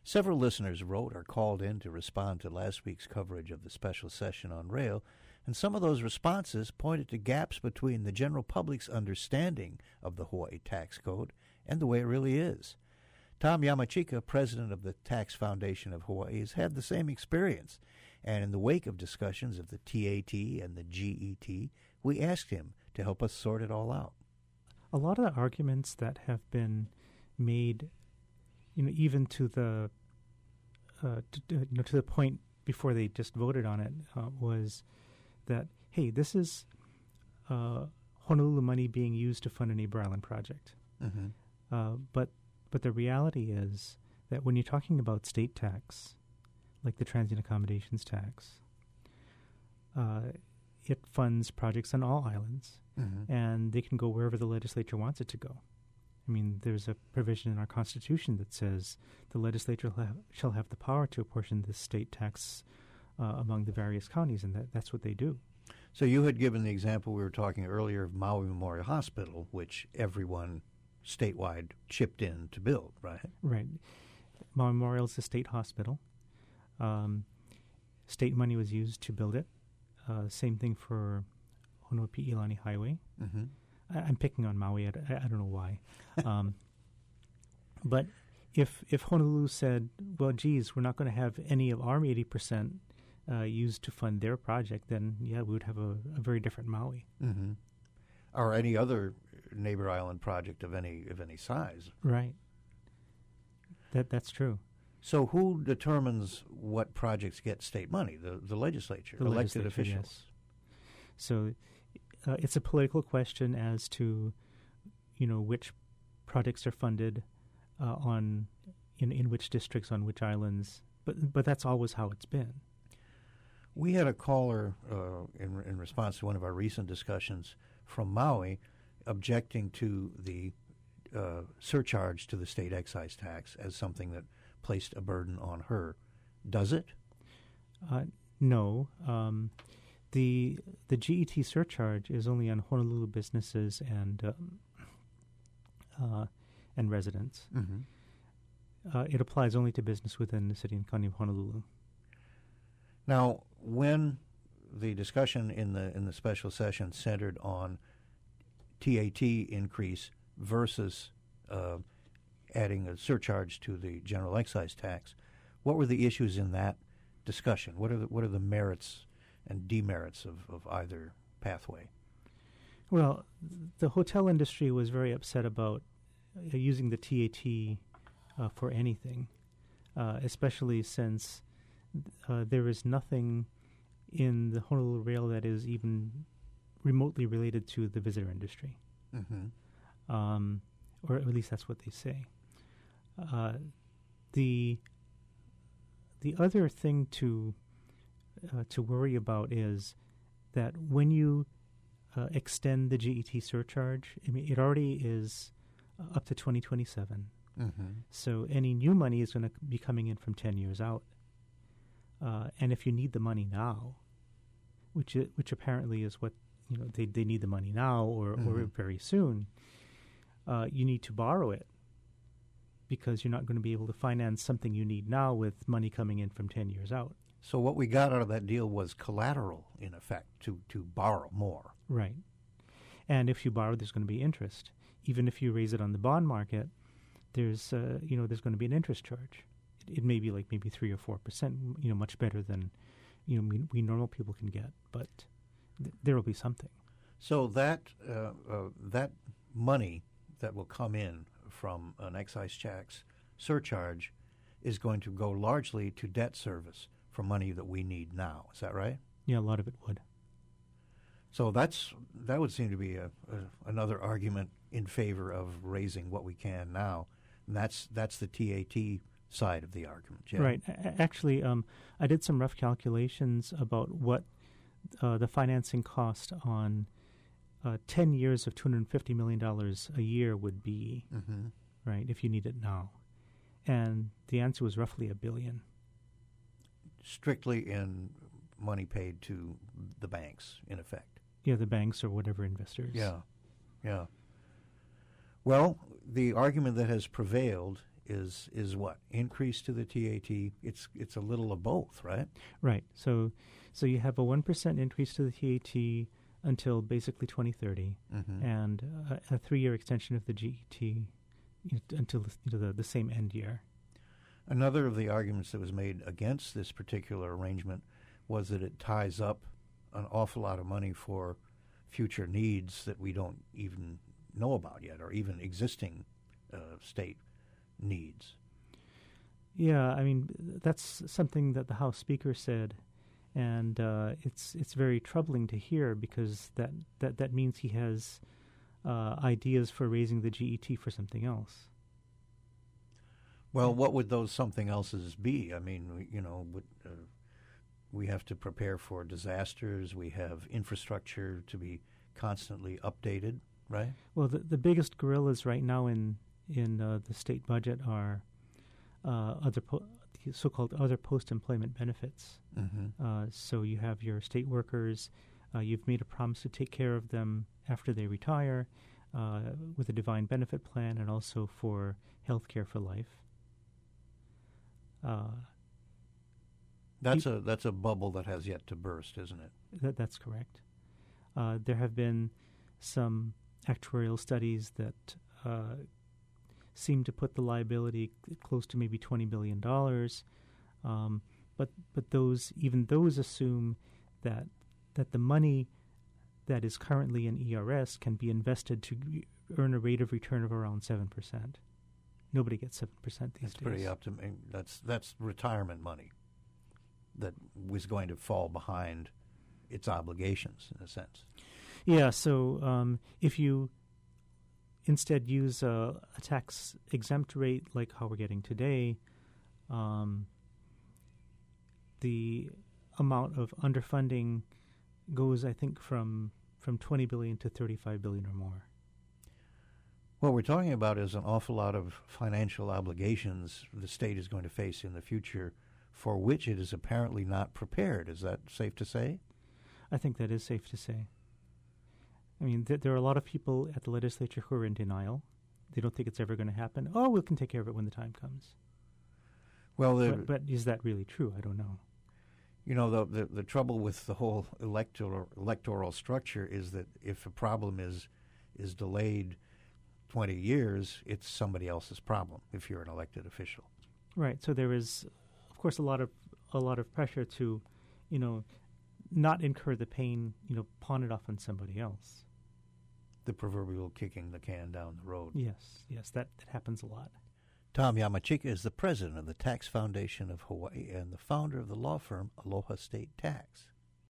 Several listeners wrote or called in to respond to last week's coverage of the special session on rail, and some of those responses pointed to gaps between the general public's understanding of the Hawaii tax code and the way it really is. Tom Yamachika, president of the Tax Foundation of Hawaii, has had the same experience, and in the wake of discussions of the TAT and the GET, we asked him to help us sort it all out. A lot of the arguments that have been made, even to the to the point before they just voted on it, was that, hey, this is Honolulu money being used to fund a neighbor island project. Mm-hmm. But the reality is that when you're talking about state tax, like the transient accommodations tax, it funds projects on all islands, mm-hmm. and they can go wherever the legislature wants it to go. I mean, there's a provision in our Constitution that says the legislature shall have the power to apportion the state tax among the various counties, and that's what they do. So you had given the example we were talking earlier of Maui Memorial Hospital, which everyone statewide chipped in to build, right? Right. Maui Memorial is a state hospital. State money was used to build it. Same thing for Honopi'ilani Highway. Mm-hmm. I'm picking on Maui. I don't know why. But if Honolulu said, well, geez, we're not going to have any of our 80% used to fund their project, then, yeah, we would have a very different Maui. Mm-hmm. Or any other neighbor island project of any size. Right. That's true. So who determines what projects get state money? The legislature, elected officials. Yes. So it's a political question as to, which projects are funded in which districts, on which islands. But that's always how it's been. We had a caller in response to one of our recent discussions from Maui objecting to the surcharge to the state excise tax as something that placed a burden on her. Does it? No. The GET surcharge is only on Honolulu businesses and residents. Mm-hmm. It applies only to business within the city and county of Honolulu. Now, when the discussion in the special session centered on TAT increase versus adding a surcharge to the general excise tax, what were the issues in that discussion? What are the merits and demerits of either pathway? Well, the hotel industry was very upset about using the TAT for anything, especially since there is nothing in the Honolulu Rail that is even remotely related to the visitor industry. Mm-hmm. Or at least that's what they say. The other thing to worry about is that when you extend the GET surcharge, I mean, it already is up to 2027. Mm-hmm. So any new money is going to be coming in from 10 years out. And if you need the money now, which apparently is what they need the money now or very soon, you need to borrow it because you're not going to be able to finance something you need now with money coming in from 10 years out. So what we got out of that deal was collateral, in effect, to borrow more. Right. And if you borrow, there's going to be interest. Even if you raise it on the bond market, there's going to be an interest charge. It may be like maybe 3 or 4%, much better than we normal people can get, but there will be something. So that money that will come in from an excise tax surcharge is going to go largely to debt service for money that we need now. Is that right? Yeah, a lot of it would. So that would seem to be another argument in favor of raising what we can now, and that's the TAT side of the argument. Yeah. Right. Actually, I did some rough calculations about what the financing cost on 10 years of $250 million a year would be, mm-hmm. right, if you need it now. And the answer was roughly $1 billion. Strictly in money paid to the banks, in effect. Yeah, the banks or whatever investors. Yeah. Well, the argument that has prevailed is what? Increase to the TAT? It's a little of both, right? Right. So you have a 1% increase to the TAT until basically 2030, and a 3-year extension of the GET until the same end year. Another of the arguments that was made against this particular arrangement was that it ties up an awful lot of money for future needs that we don't even know about yet, or even existing state needs. Yeah, I mean, that's something that the House Speaker said, and it's very troubling to hear, because that means he has ideas for raising the GET for something else. Well, what would those something else's be? I mean, we have to prepare for disasters. We have infrastructure to be constantly updated, right? Well, the biggest gorillas right now in the state budget are so-called other post-employment benefits. So you have your state workers. You've made a promise to take care of them after they retire, with a defined benefit plan, and also for health care for life. That's a bubble that has yet to burst, isn't it? That's correct. There have been some actuarial studies that seem to put the liability close to maybe $20 billion, but those assume that the money that is currently in ERS can be invested to earn a rate of return of around 7%. Nobody gets 7% these days. That's pretty optimistic. That's retirement money that was going to fall behind its obligations, in a sense. Yeah, so if you instead use a tax-exempt rate like how we're getting today, the amount of underfunding goes, I think, from $20 billion to $35 billion or more. What we're talking about is an awful lot of financial obligations the state is going to face in the future, for which it is apparently not prepared. Is that safe to say? I think that is safe to say. I mean, there are a lot of people at the legislature who are in denial. They don't think it's ever going to happen. Oh, we can take care of it when the time comes. Well, but is that really true? I don't know. You know, the trouble with the whole electoral structure is that if a problem is delayed 20 years, it's somebody else's problem if you're an elected official. Right. So there is, of course, a lot of pressure to, not incur the pain, pawn it off on somebody else. The proverbial kicking the can down the road. Yes, that happens a lot. Tom Yamachika is the president of the Tax Foundation of Hawaii and the founder of the law firm Aloha State Tax.